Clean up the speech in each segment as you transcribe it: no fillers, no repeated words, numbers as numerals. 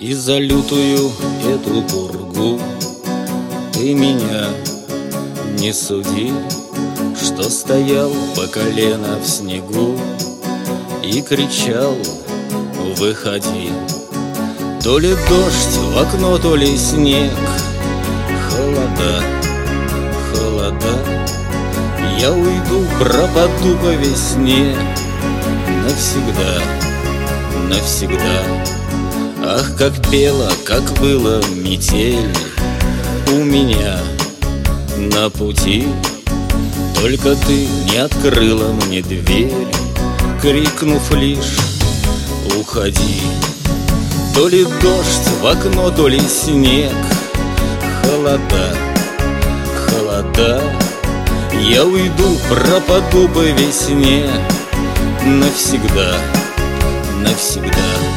И за лютую эту пургу ты меня не суди, что стоял по колено в снегу и кричал: выходи. То ли дождь в окно, то ли снег, холода, холода. Я уйду, пропаду по весне навсегда, навсегда. Ах, как пела, как была метель у меня на пути. Только ты не открыла мне дверь, крикнув лишь: уходи. То ли дождь в окно, то ли снег, холода, холода. Я уйду, пропаду по весне навсегда, навсегда.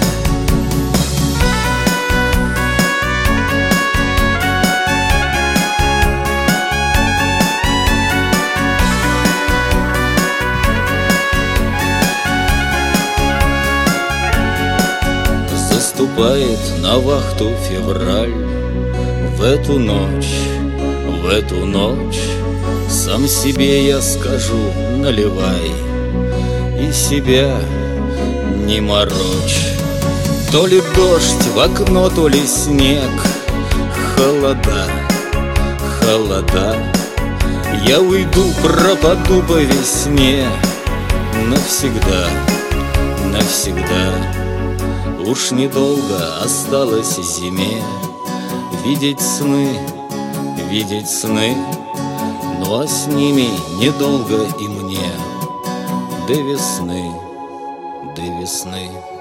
Заступает на вахту февраль. В эту ночь, в эту ночь сам себе я скажу: наливай, и себя не морочь. То ли дождь в окно, то ли снег, холода, холода. Я уйду, пропаду по весне навсегда, навсегда. Уж недолго осталось зиме видеть сны, видеть сны. Ну а с ними недолго и мне до весны, до весны.